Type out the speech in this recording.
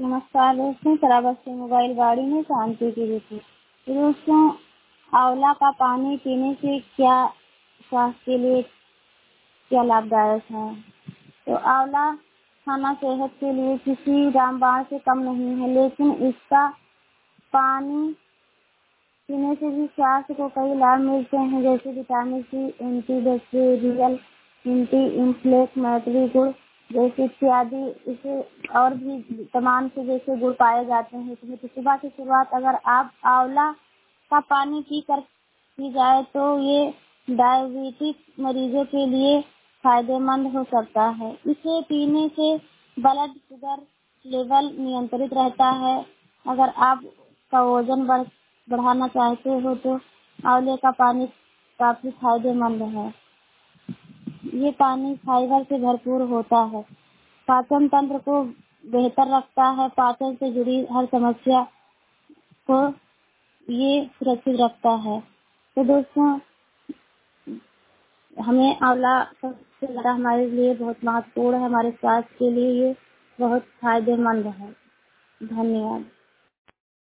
नमस्कार दोस्तों, सराबस्ती मोबाइल गाड़ी में शांति की ऋतु। तो दोस्तों, आंवला का पानी पीने से क्या स्वास्थ्य के लिए क्या लाभदायक है। तो आंवला खाना सेहत के लिए किसी रामबाण से कम नहीं है, लेकिन इसका पानी पीने से भी स्वास्थ्य को कई लाभ मिलते हैं, जैसे vitamin C, antibacterial, anti inflammatory गुण जैसे इत्यादि। इसे और भी तमाम से जैसे गुण पाए जाते हैं। तो सुबह की शुरुआत अगर आप आंवला का पानी पीकर की जाए तो ये डायबिटिक मरीजों के लिए फायदेमंद हो सकता है। इसे पीने से ब्लड शुगर लेवल नियंत्रित रहता है। अगर आप का वजन बढ़ाना चाहते हो तो आंवले का पानी काफी फायदेमंद है। ये पानी फाइबर से भरपूर होता है, पाचन तंत्र को बेहतर रखता है, पाचन से जुड़ी हर समस्या को ये सुरक्षित रखता है। तो दोस्तों, हमें आंवला सबसे ज्यादा हमारे लिए बहुत महत्वपूर्ण है, हमारे स्वास्थ्य के लिए ये बहुत फायदेमंद है। धन्यवाद।